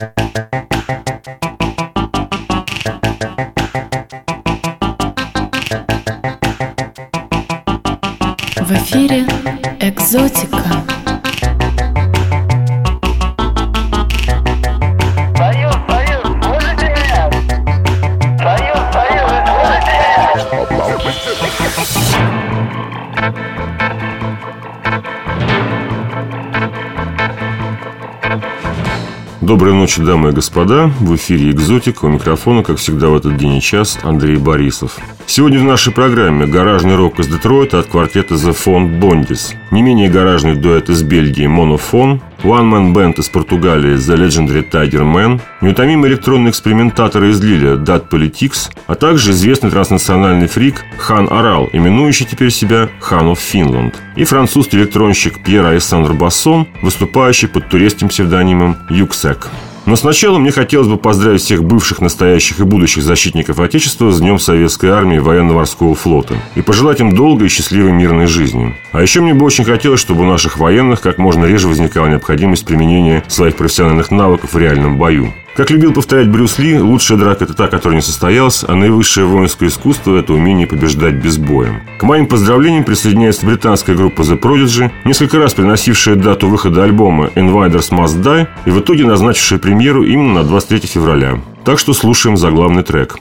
В эфире «Экзотика». Союз, слышите меня? Союз, слышите меня? Доброй ночи, дамы и господа. В эфире «Экзотика». У микрофона, как всегда в этот день и час, Андрей Борисов. Сегодня в нашей программе гаражный рок из Детройта от квартета The Font Bondis, не менее гаражный дуэт из Бельгии Monophone, one-man band из Португалии The Legendary Tiger Man, неутомимые электронные экспериментаторы из Лиля Dad Politics, а также известный транснациональный фрик Хан Орал, именующий теперь себя Хан of Finland, и французский электронщик Пьер Александр Бассон, выступающий под турецким псевдонимом Юксек. Но сначала мне хотелось бы поздравить всех бывших, настоящих и будущих защитников Отечества с Днем Советской Армии и Военно-Морского флота и пожелать им долгой и счастливой мирной жизни. А еще мне бы очень хотелось, чтобы у наших военных как можно реже возникала необходимость применения своих профессиональных навыков в реальном бою. Как любил повторять Брюс Ли, лучшая драка – это та, которая не состоялась, а наивысшее воинское искусство – это умение побеждать без боя. К моим поздравлениям присоединяется британская группа The Prodigy, несколько раз переносившая дату выхода альбома Invaders Must Die и в итоге назначившая премьеру именно на 23 февраля. Так что слушаем заглавный трек.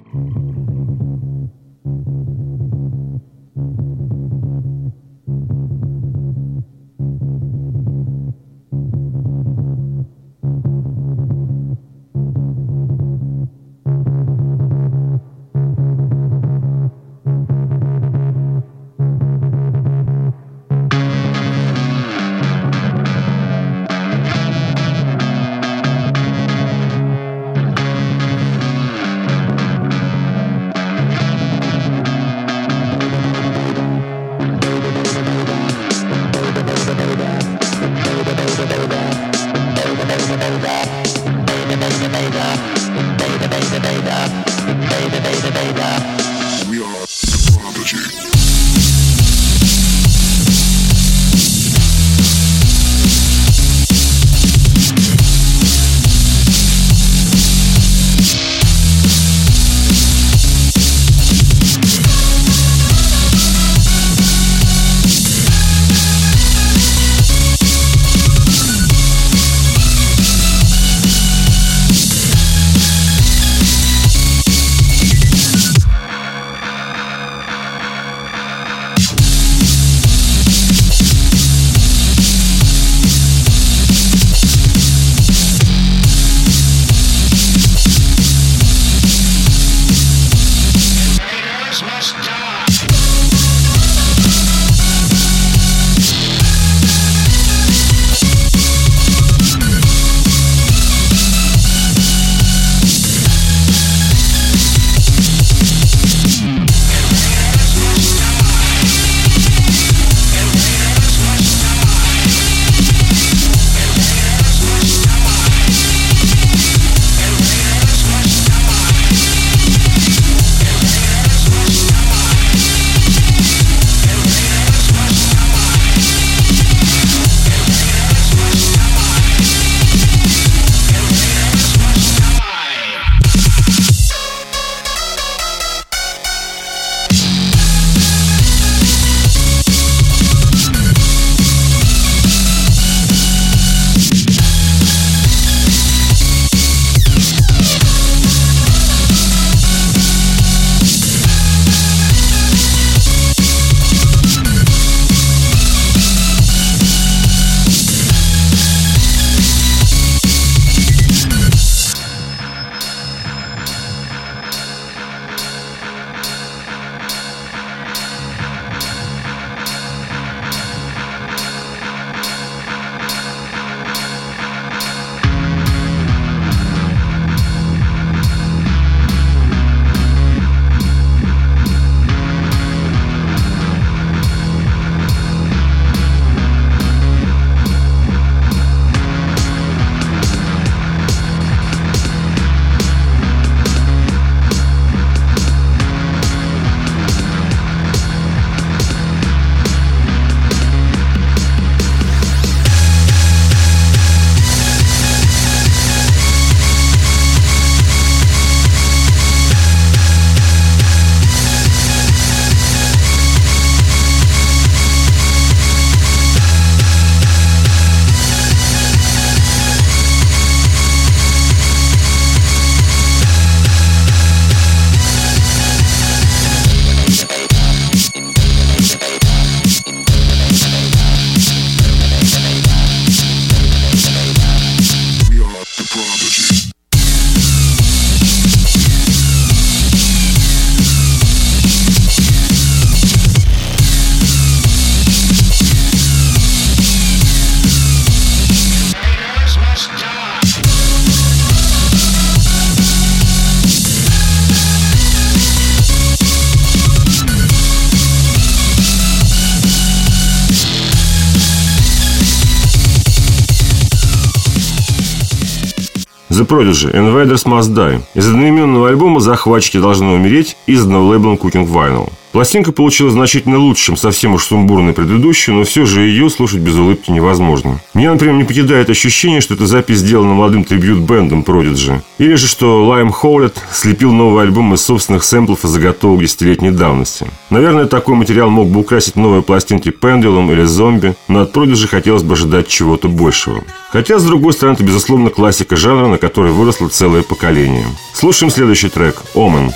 The Prodigy, Invaders Must Die. Из одноименного альбома «Захватчики должны умереть», изданного лейблом Cooking Vinyl. Пластинка получилась значительно лучше, чем совсем уж сумбурной предыдущей, но все же ее слушать без улыбки невозможно. Меня, например, не покидает ощущение, что эта запись сделана молодым трибьют-бэндом Prodigy. Или же, что Лайм Хоулетт слепил новый альбом из собственных сэмплов и заготовок десятилетней давности. Наверное, такой материал мог бы украсить новые пластинки Pendulum или Zombie, но от Prodigy хотелось бы ожидать чего-то большего. Хотя, с другой стороны, это, безусловно, классика жанра, на которой выросло целое поколение. Слушаем следующий трек «Omen».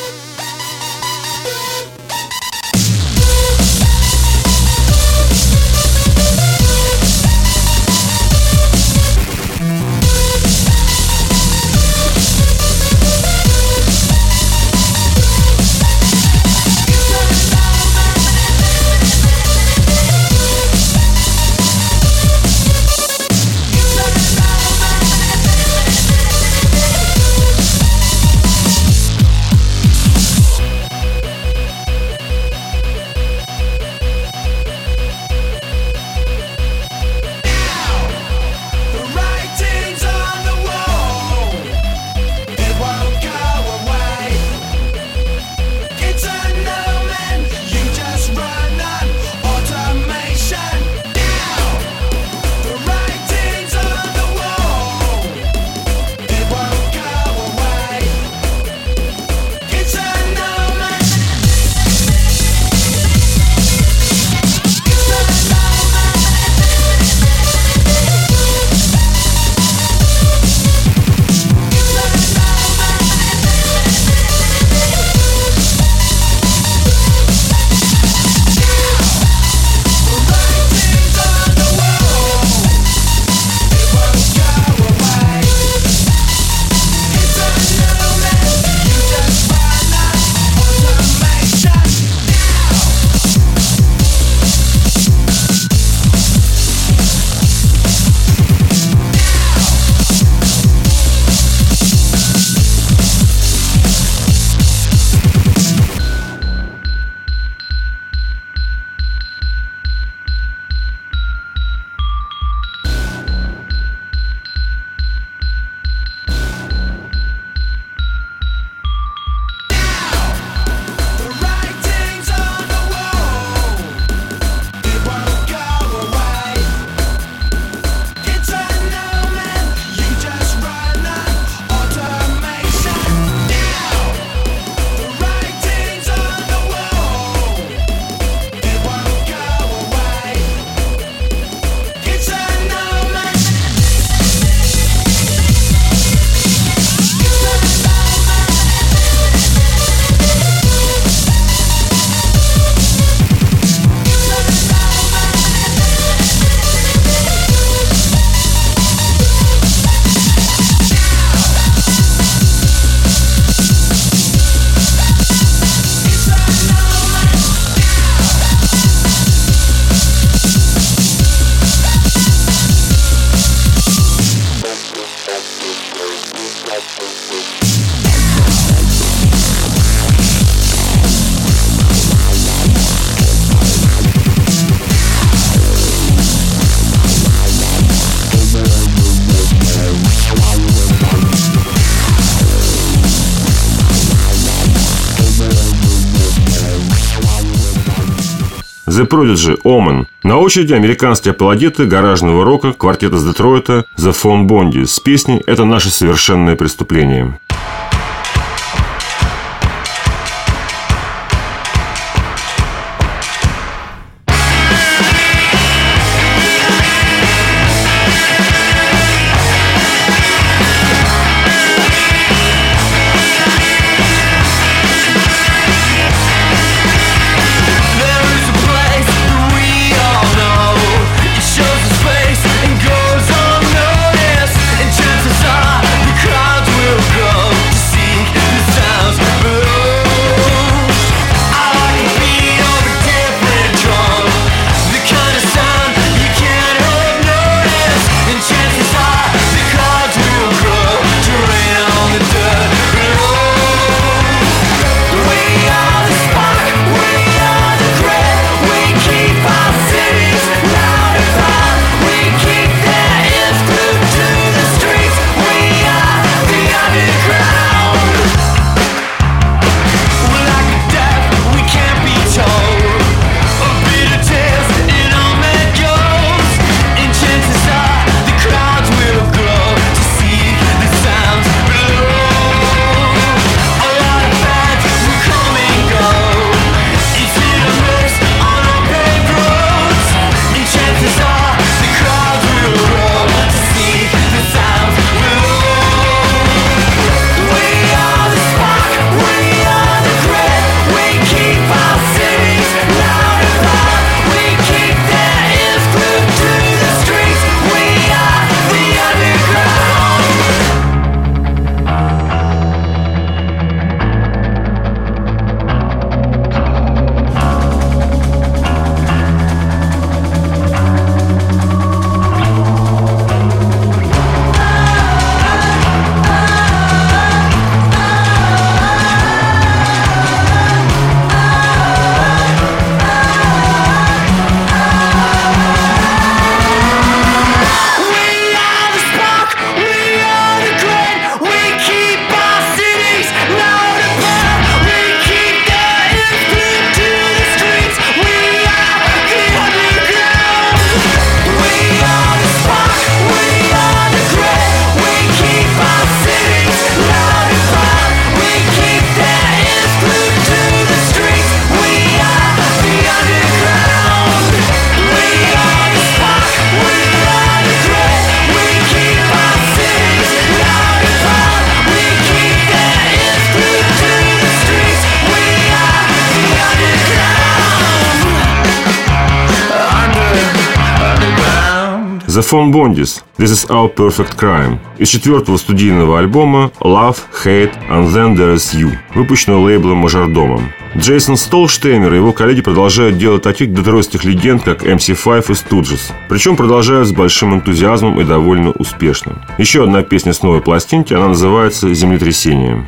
The Prodigy, Omen. На очереди американские апологеты гаражного рока квартета из Детройта The Phone Bondys с песней «Это наше совершенное преступление». Chances are the crowd will go. The Phone Bondis «This is Our Perfect Crime» из четвертого студийного альбома «Love, Hate and Then There's You», выпущенного лейблом «Мажордомом». Джейсон Столштейнер и его коллеги продолжают делать таких детройтских легенд, как MC5 и Stooges. Причем продолжают с большим энтузиазмом и довольно успешно. Еще одна песня с новой пластинки, она называется «Землетрясение».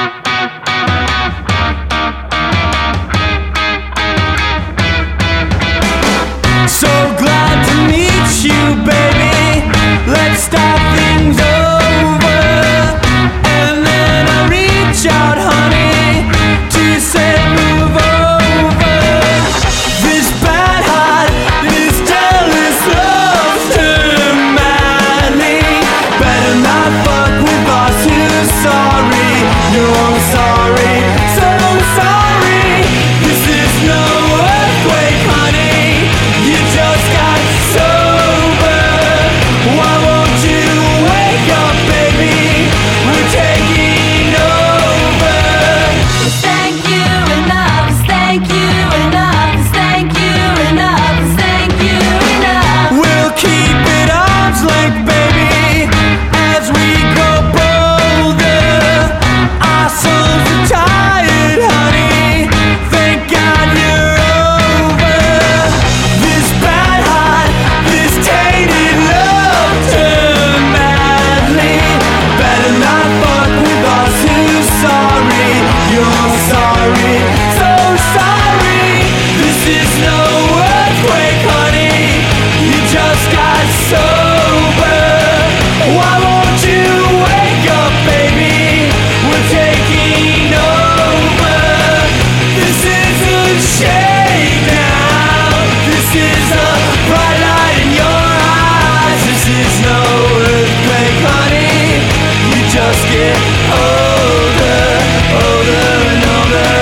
Let's start things over, and then I reach out, honey, to say move over. This bad heart, this jealous love turned madly. Better not fuck with us, who's sorry, you're sorry, so sorry. This is no earthquake, honey, you just got sober. Why won't you wake up, baby? We're taking over. Thank you enough, thank you enough, thank you enough, thank you enough. We'll keep it arm's length, baby, as we go bolder. Our souls are tired, honey. Thank God you're over. This bad heart, this tainted love turned madly. Better not fuck with us, who's sorry, you're sorry, so sorry. This is no earthquake, honey, you just got sober. Why won't you wake up, baby? We're taking over. This is a shakedown. This is a bright light in your eyes. This is no earthquake, honey. You just get older, older and older.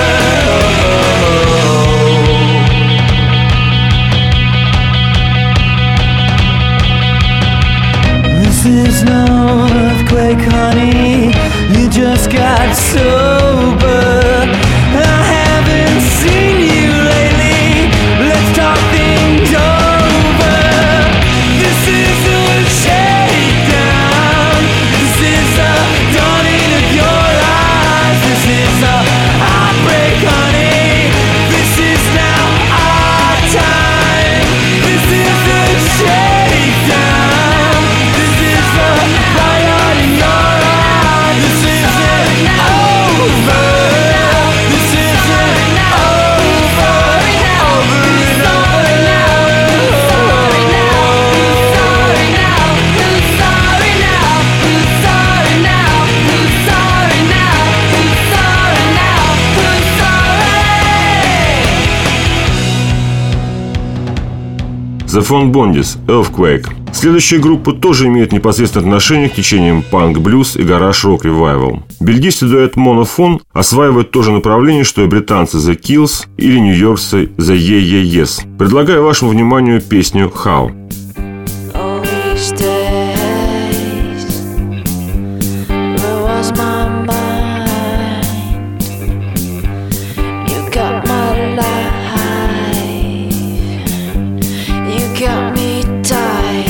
This is no earthquake, honey. You just got sober. I haven't seen you lately. Let's talk things over. This is a shakedown. This is the dawning of your eyes. This is a heartbreak, honey. This is now our time. This is a shakedown. This is the light in your eyes. This isn't over. This isn't over. Over and over. Sorry now, who's sorry now, who's sorry now, who's sorry now, who's sorry now, who's sorry now, who's sorry. The Phone Bondis «Earthquake». Следующая группа тоже имеет непосредственное отношение к течениям панк-блюз и гараж-рок ревайвал. Бельгийский дуэт Monophone осваивает то же направление, что и британцы The Kills или нью-йоркцы The Yeah Yeah Yes. Предлагаю вашему вниманию песню «How». All these days, where was my mind? You got my life, you got me tight.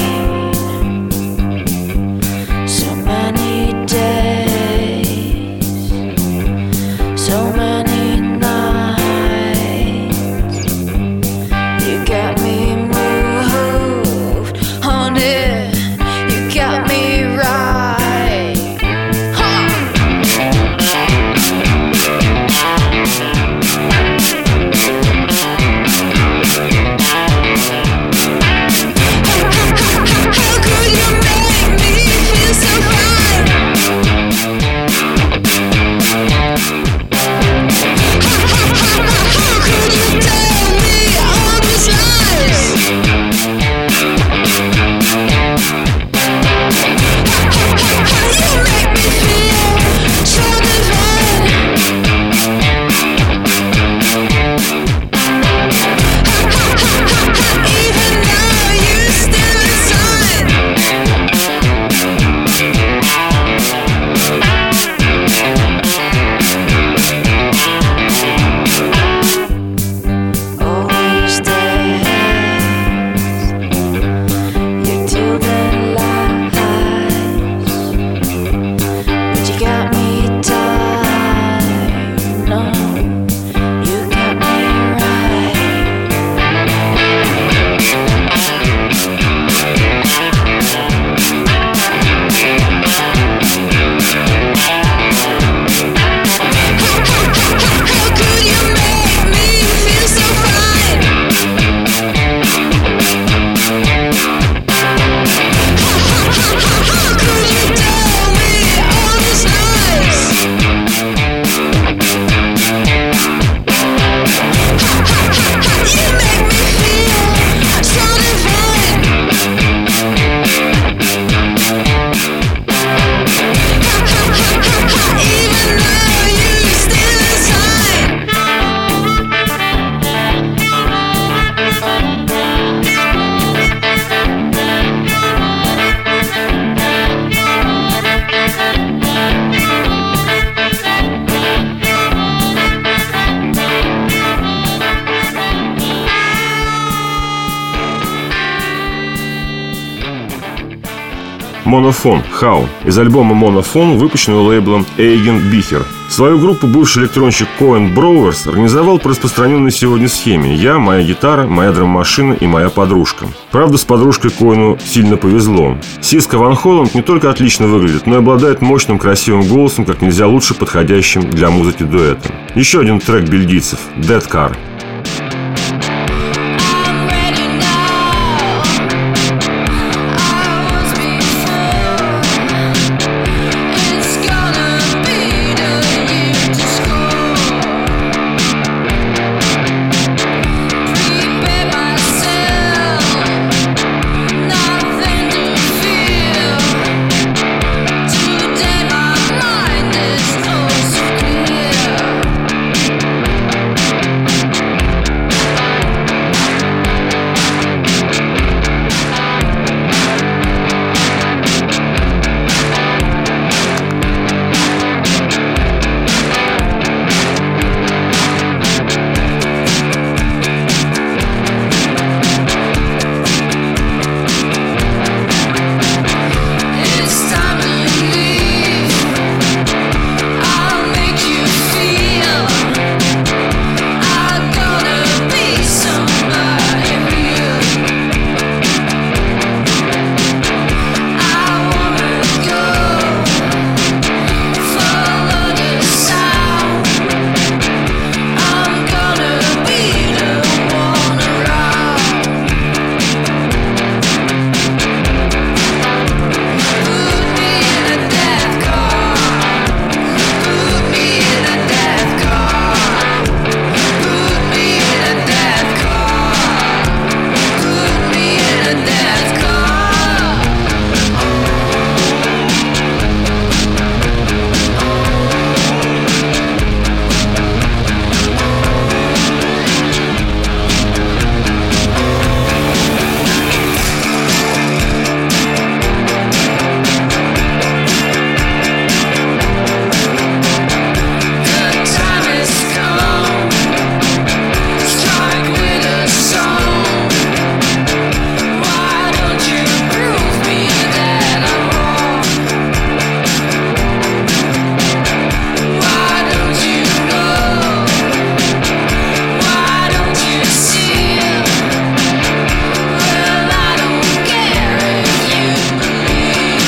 So many days, so many nights. You got me moved on it. You got me right. Huh. Monophone How из альбома Monophone, выпущенного лейблом Eigen Bicher. Свою группу бывший электронщик Coen Brothers организовал по распространенной сегодня схеме: я, моя гитара, моя драм-машина и моя подружка. Правда, с подружкой Коэну сильно повезло. Сиска Ван Холланд не только отлично выглядит, но и обладает мощным красивым голосом, как нельзя лучше подходящим для музыки дуэтом. Еще один трек бельгийцев – Dead Car. I'm ready now. I was before. It's gonna be the year to score. Prepare myself. Nothing to fear. Today my mind is oh so clear. It's time to leave. I'll make you feel. I'm gonna be somebody real. I wanna go. Follow the sound. I'm gonna be the one around. Put me in a death car. Put me in a death car. Put me in a death car. Put me in a death car. The time has come. Strike with a song. Why don't you prove me that I'm wrong? Why don't you know? Why don't you see? Well, I don't care if you believe.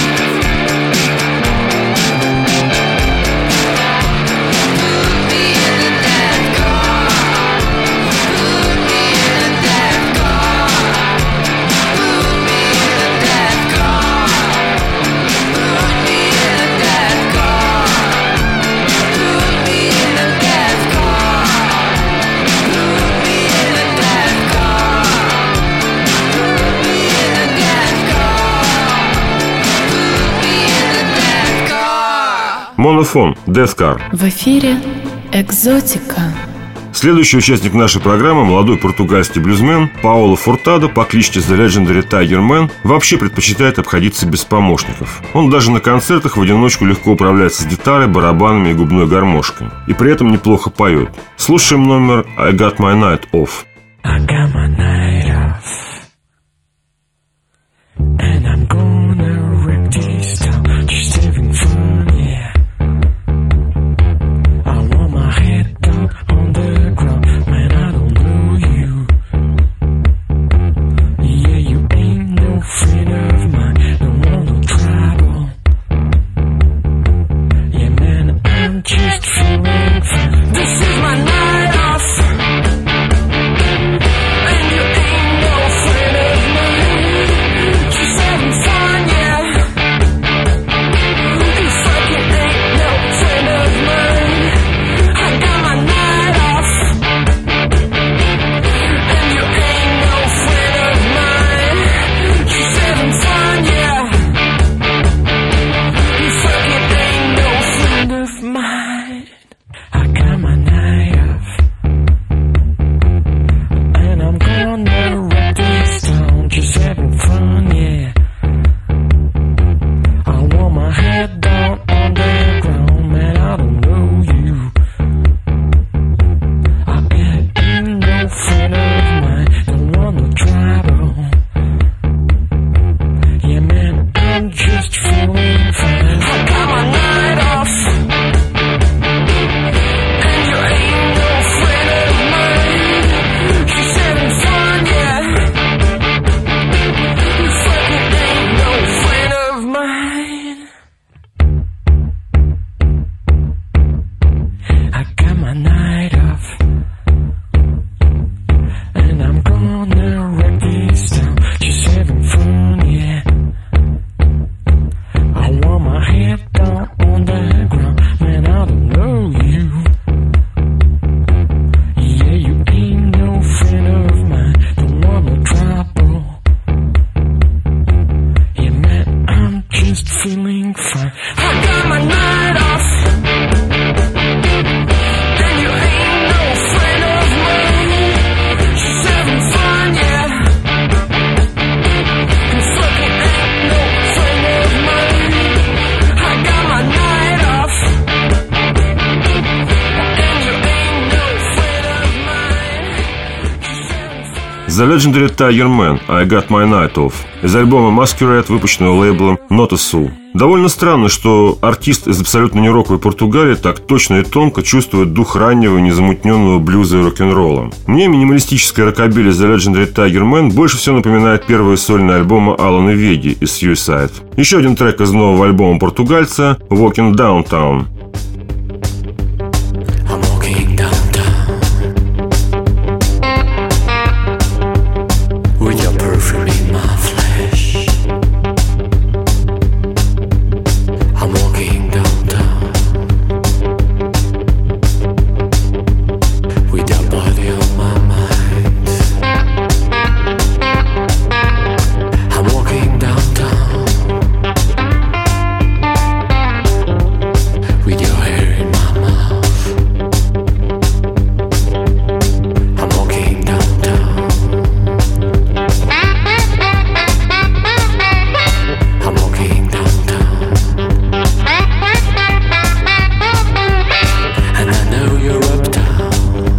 Put me in a death car. Put me in a death car. Put me in a death car. Put me in a death car. Put me in a death car. Put me in a death car. Put me in a death car. Put me in a death car. Monophone Death Car. В эфире «Экзотика». Следующий участник нашей программы – молодой португальский блюзмен Паоло Фуртадо по кличке The Legendary Tiger Man вообще предпочитает обходиться без помощников. Он даже на концертах в одиночку легко управляется с гитарой, барабанами и губной гармошкой. И при этом неплохо поет. Слушаем номер I Got My Night Off. I got my night off, and I'm gonna wreck this town, just having fun, yeah. I want my head down on the ground, man, I don't know you. Yeah, you ain't no friend of mine, don't want no trouble. Yeah, man, I'm just feeling fine. This is my night off. The Legendary Tiger Man I Got My Night Off из альбома Masquerade, выпущенного лейблом Nota Sul. Довольно странно, что артист из абсолютно не роковой Португалии так точно и тонко чувствует дух раннего, незамутненного блюза и рок-н-ролла. Мне минималистическая рокобили The Legendary Tiger Man больше всего напоминает первые сольные альбомы Алана Веги из Suicide. Еще один трек из нового альбома португальца Walking Downtown. I'm walking downtown with your perfume in my flesh. I'm walking downtown with your body on my mind. I'm walking downtown with your hair in my mouth. I'm walking downtown. I'm walking downtown. And I know you're uptown.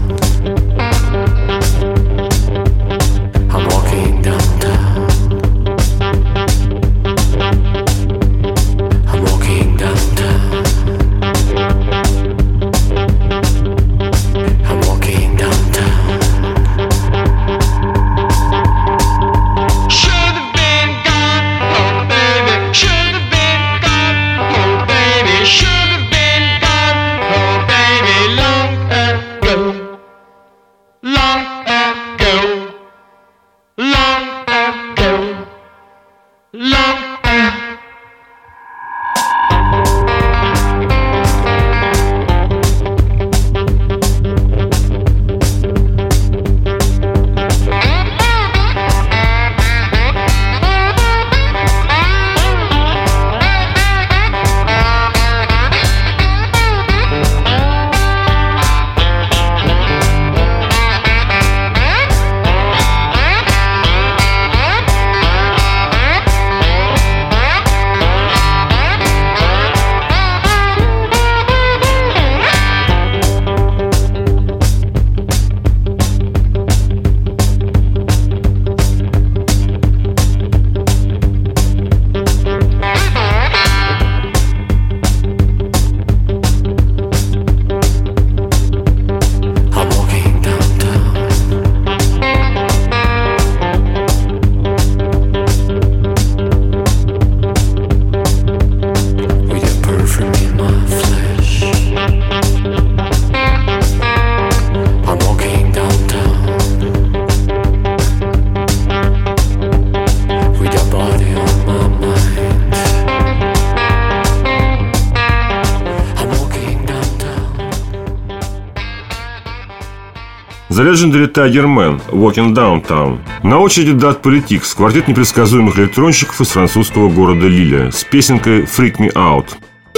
I'm walking downtown. I'm walking downtown. I'm walking downtown. Should have been gone, oh baby. Should have been gone, oh baby. Should have been gone, oh baby. Long ago, long ago, long ago, long ago. I'm walking downtown with your perfume in my flesh. I'm walking downtown with your body on my mind. I'm walking downtown. The Legendary Tiger Man Walking Downtown. На очереди Dad Politics, квартет непредсказуемых электронщиков из французского города Лиля с песенкой Freak Me Out.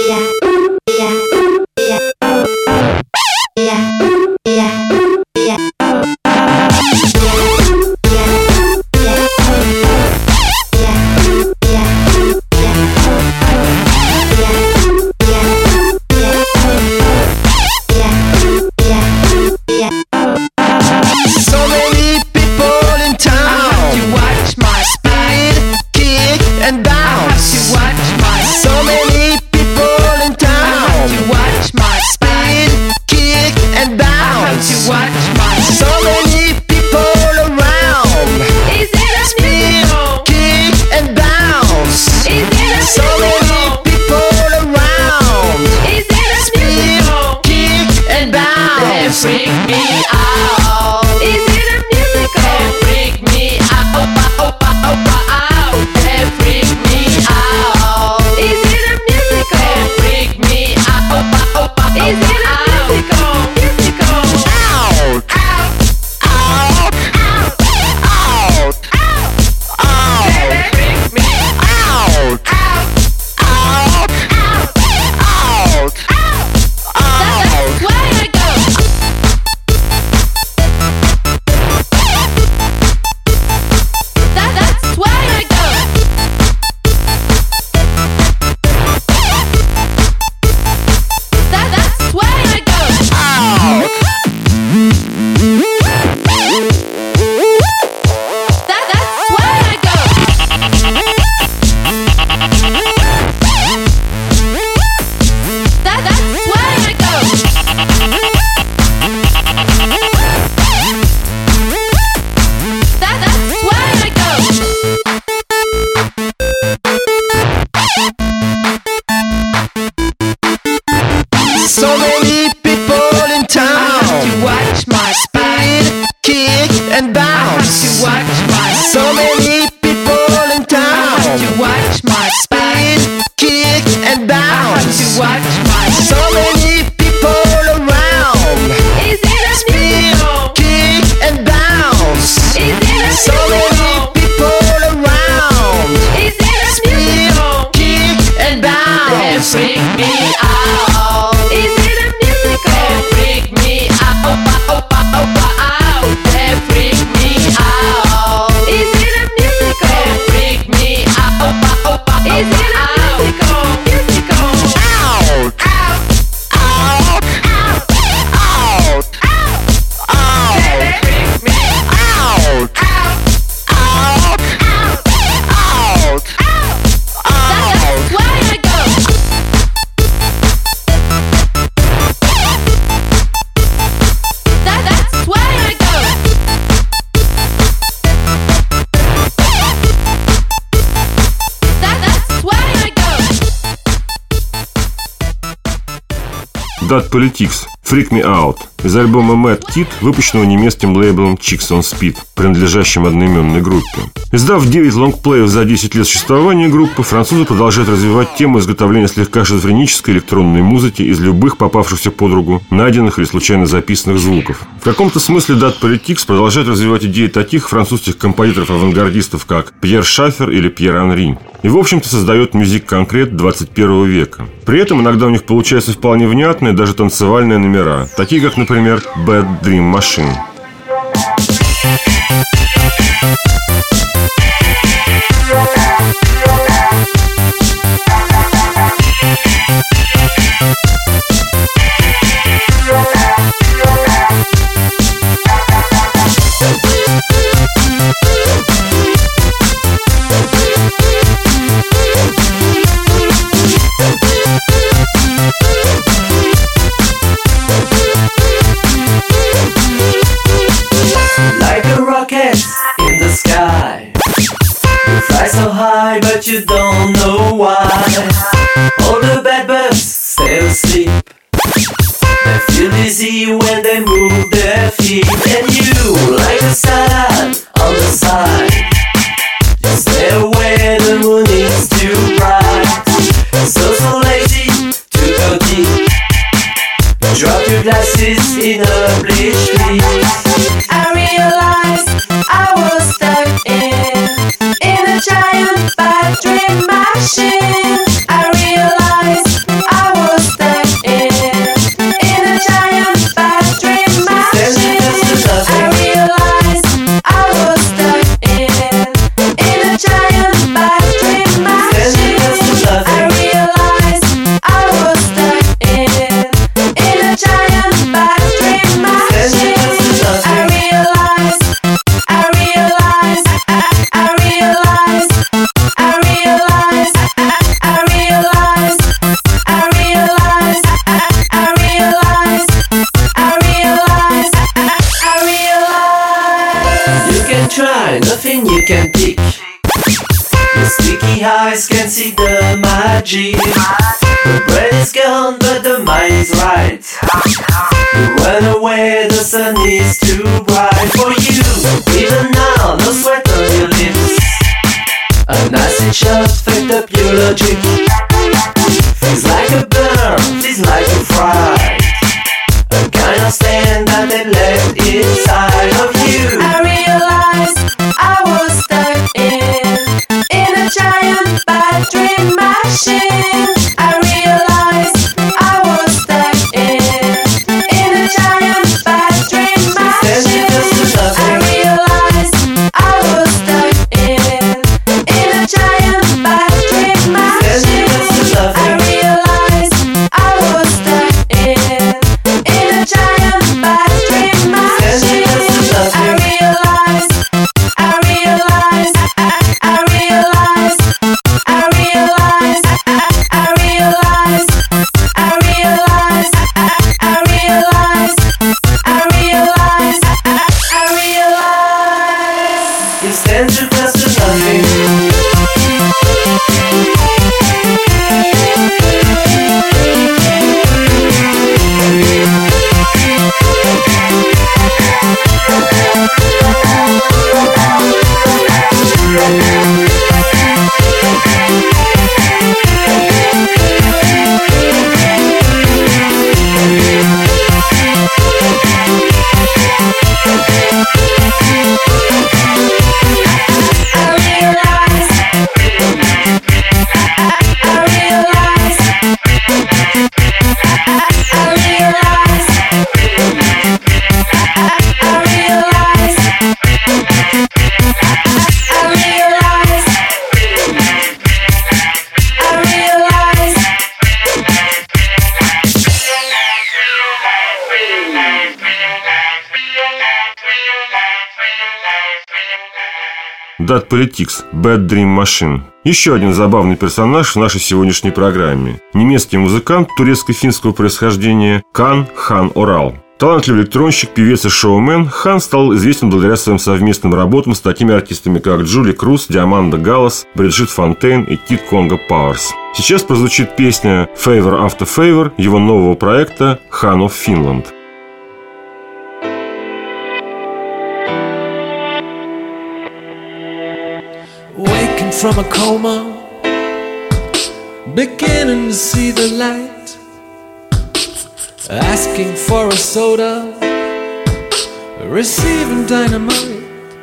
So many people in town. You watch my speed, kick and bounce. So many people in town. So many people around. Is it a musical? Kick and bounce. Is it a So many musical? people around. Is it a musical? Kick and bounce. Freak me out. Is it a musical? Freak me out. They freak me out. Is it a musical? Freak me out. Is it a musical? Musical. Out. Out. Out. Out. Out. They freak me Out. out. Out. Out. That's why I go. That's why I go. That's why I go. That Politics, Freak Me Out из альбома Mad Kid, выпущенного немецким лейблом Chicks on Speed, принадлежащим одноименной группе. Издав 9 лонгплеев за 10 лет существования группы, французы продолжают развивать тему изготовления слегка шизофренической электронной музыки из любых попавшихся под руку, найденных или случайно записанных звуков. В каком-то смысле That Politics продолжает развивать идеи таких французских композиторов-авангардистов, как Пьер Шафер или Пьер Анри. И, в общем-то, создает мюзик-конкрет 21 века. При этом иногда у них получаются вполне внятные, даже танцевальные номера, такие как, например, Bad Dream Machine. Like a rocket in the sky. You fly so high, but you don't know why. All the bad birds stay asleep. They feel dizzy when they move their feet. And you, like a salad on the side, you stay away, the moon is too bright. So lazy to go deep. Drop your glasses in a bleach field. I realized I was stuck in a giant bad dream machine. I realized I was stuck in a giant bad dream machine. I realized I was stuck in a giant bad dream machine. I realized I was stuck in a giant bad dream machine. I realized You can try, nothing you can pick. Your sticky eyes can see the magic. The brain is gone, but the mind is right. You run away, the sun is too bright for you. Even now, no sweat on your lips. An acid shot fucked up your logic. Feels like a burn, feels like a fright. A kind of stand that they left inside of you. I realized I was stuck in a giant bad dream machine. I realized I was stuck in a giant bad dream machine. I realized I was stuck in a giant bad dream machine. I realized I was stuck in That Politics – Bad Dream Machine. Еще один забавный персонаж в нашей сегодняшней программе. Немецкий музыкант турецко-финского происхождения Кан Хан Орал. Талантливый электронщик, певец и шоумен, Хан стал известен благодаря своим совместным работам с такими артистами, как Джули Круз, Диаманда Галлас, Бриджит Фонтейн и Кид Конго Пауэрс. Сейчас прозвучит песня «Favor After Favor» его нового проекта «Han of Finland». Waking from a coma, beginning to see the light. Asking for a soda, receiving dynamite.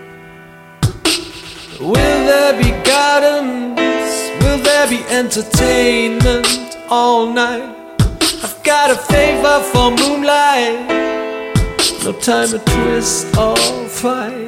Will there be gardens? Will there be entertainment all night? I've got a favor for moonlight, no time to twist or fight.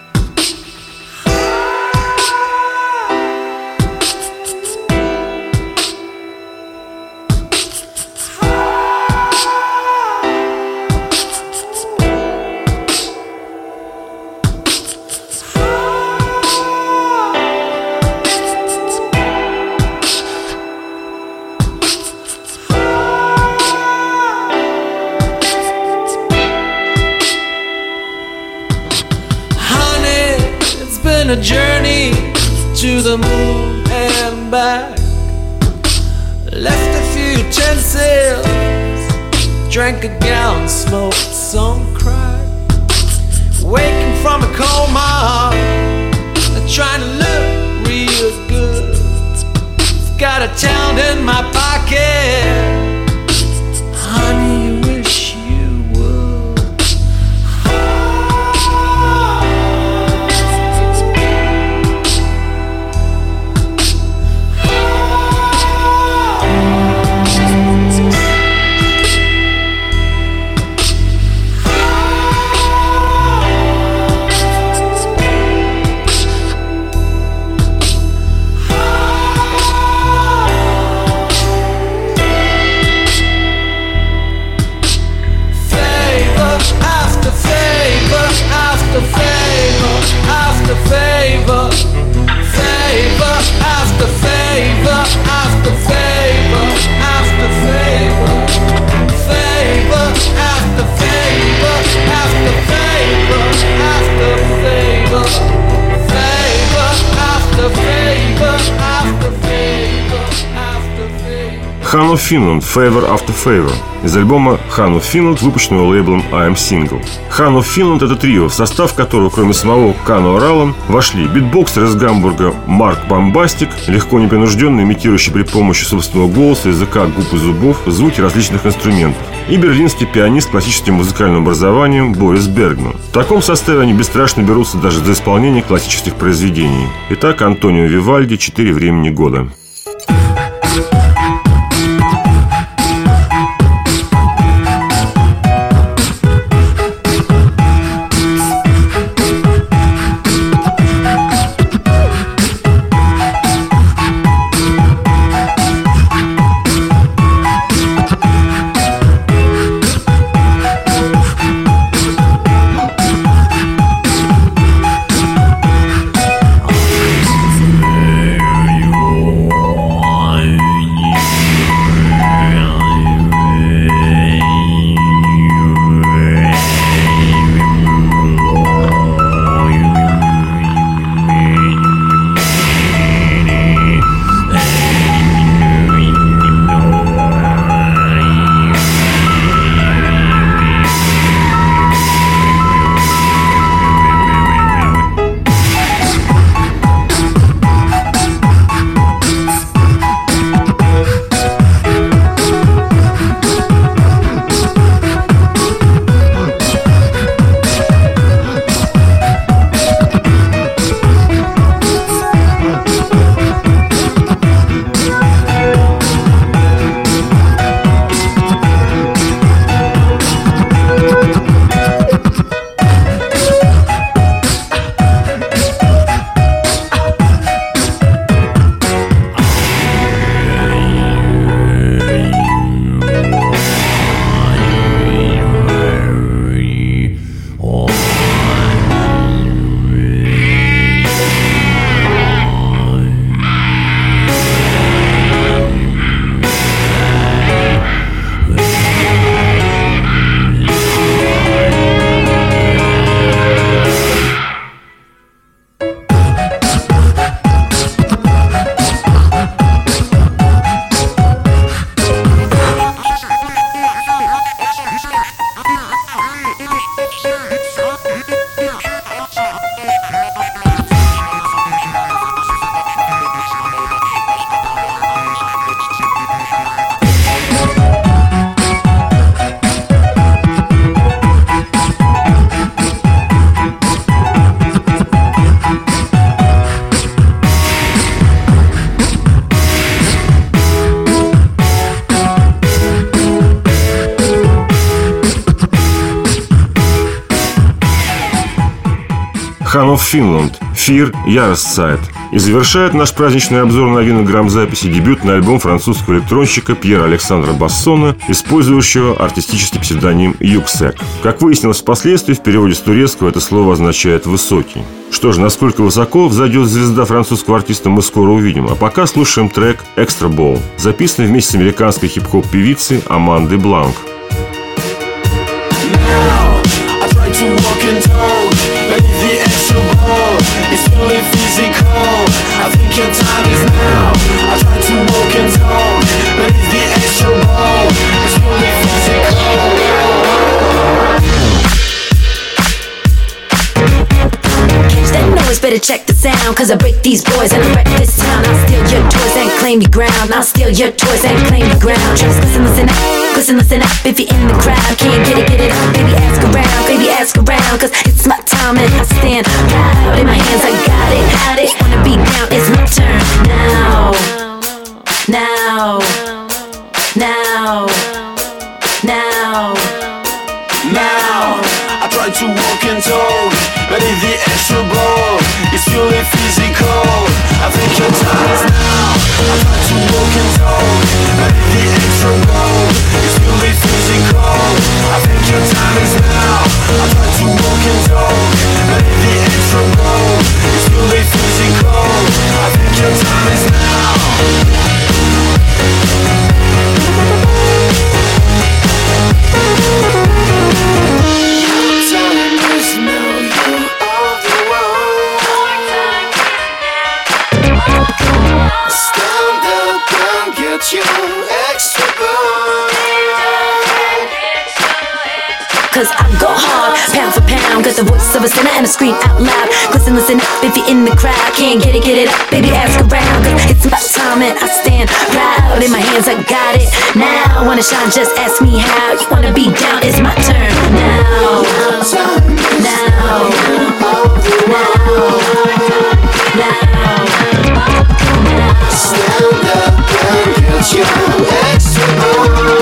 A journey to the moon and back. Left a few utensils, drank a gallon, smoked some crack. Waking from a coma, trying to look real good. Got a pound in my pocket, honey, you wish you would. Han of Finland – Favor After Favor из альбома Han of Finland, выпущенного лейблом I Am Single. Han of Finland – это трио, в состав которого, кроме самого Кана Орала, вошли битбоксер из Гамбурга Марк Бомбастик, легко непринужденно имитирующий при помощи собственного голоса, языка, губ и зубов звуки различных инструментов, и берлинский пианист с классическим музыкальным образованием Борис Бергман. В таком составе они бесстрашно берутся даже за исполнение классических произведений. Итак, Антонио Вивальди «4 времени года». of Finland «Fear Jahreszeit». И завершает наш праздничный обзор новинок грамзаписи дебютный альбом французского электронщика Пьера Александра Бассона, использующего артистический псевдоним Юксек. Как выяснилось впоследствии, в переводе с турецкого это слово означает «высокий». Что же, насколько высоко взойдет звезда французского артиста, мы скоро увидим. А пока слушаем трек «Extra Ball», записанный вместе с американской хип-хоп-певицей Амандой Бланк. I try to walk and talk, but the extra ball is fully physical. I think your time is now. I try to walk and talk, but the extra ball is fully physical. They know it's better check the sound, cause I break these boys and I wreck this town. I'll steal your toys and claim your ground. I'll steal your toys and claim your ground. Just listen up, if you're in the crowd. Can't get it up, baby ask around, cause it's my time and I stand proud. In my hands I got it, wanna be down, it's my turn. Now I try to walk and talk, but if the extra ball is fully physical, I think your time is now. I try to walk and talk, but if the extra ball is fully physical, I think your time is now. I try to walk and talk, but if the extra ball is fully physical, I think your time is now. Cause I go hard, pound for pound. Got the voice of a sinner and I scream out loud. Listen up, if you're in the crowd. Can't get it up, baby ask around. Cause it's my time and I stand proud. In my hands I got it now. Wanna shine, just ask me how. You wanna be down, it's my turn now. Stand up and get your extra ball.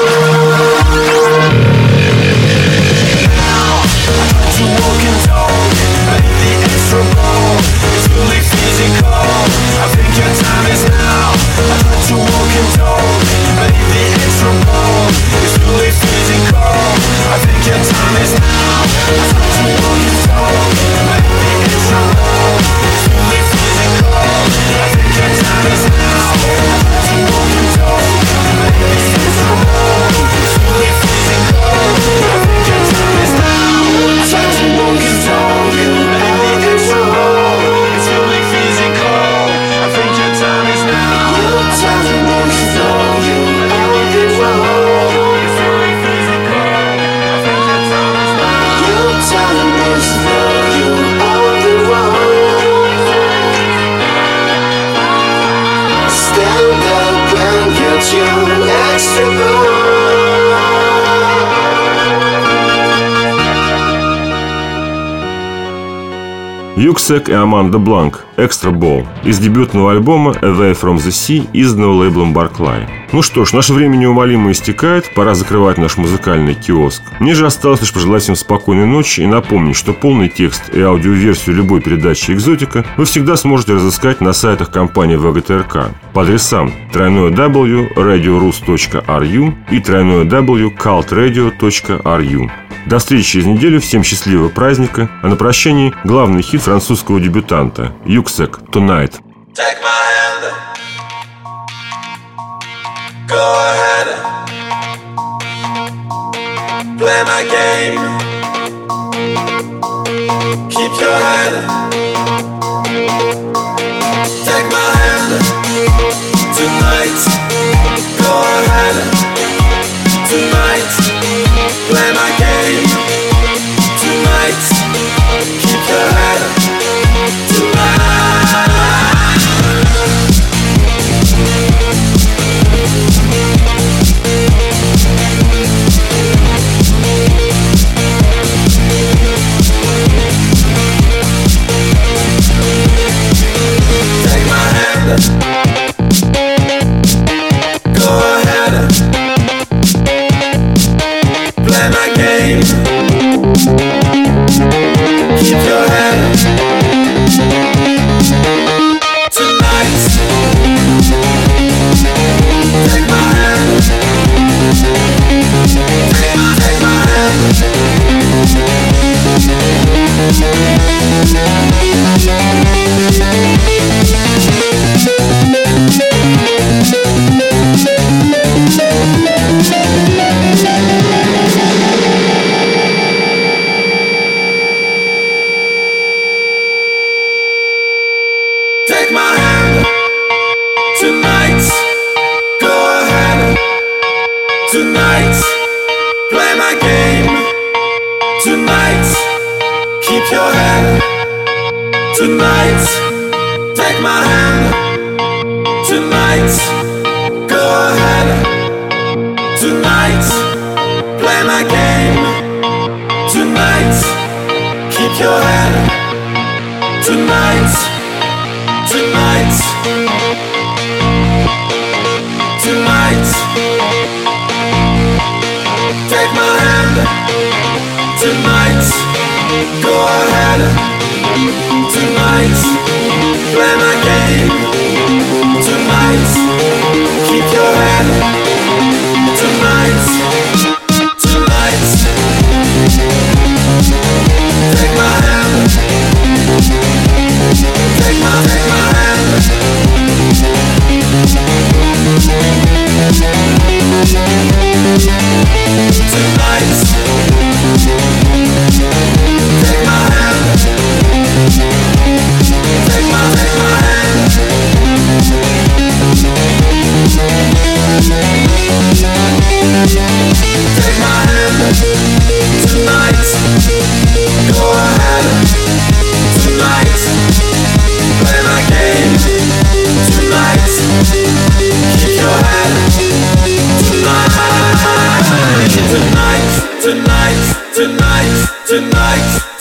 To walk and talk, make the extra ball. It's really physical. I think your time is now. I try to walk and talk, make the extra ball. It's really physical. I think your time is now. I try to walk and talk, make the extra ball. It's really physical. I think your time is now. I try to walk and talk, make the extra ball. It's really physical. I think your time is now. I try to walk and talk, make the extra ball. It's really physical. I think your time is now. Your time to walk and talk, make the extra ball. It's really physical. I think your time is now. Your time is now. You are the one. Stand up and get your extra ball. Юксек и Аманда Бланк «Extra Ball» из дебютного альбома «Away from the Sea», изданного лейблом Barclay. Ну что ж, наше время неумолимо истекает, пора закрывать наш музыкальный киоск. Мне же осталось лишь пожелать всем спокойной ночи и напомнить, что полный текст и аудиоверсию любой передачи «Экзотика» вы всегда сможете разыскать на сайтах компании ВГТРК по адресам www.radiorus.ru и www.cultradio.ru. До встречи через неделю, всем счастливого праздника, а на прощании главный хит французского дебютанта Юксек «Tonight». Take my hand, go ahead, play my game, keep your head. Take my hand, tonight, go ahead, tonight, play my game, tonight, keep your head, tonight. Take my hand, go ahead, play my game, keep your head. Tonight, play my game. Tonight, keep your head. Tonight, take my hand. Tonight, go ahead. Tonight, play my game. Tonight, keep your head. Tonight, tonight, tonight, take my hand. Tonight, go ahead. Tonight, play my game. Tonight, keep your head. Tonight, tonight, take my hand. Take my hand. Tonight, take my hand. Take my hand. Take my hand. Tonight, go ahead. Tonight, play my game. Tonight, keep your head. Tonight, tonight, tonight, tonight, tonight.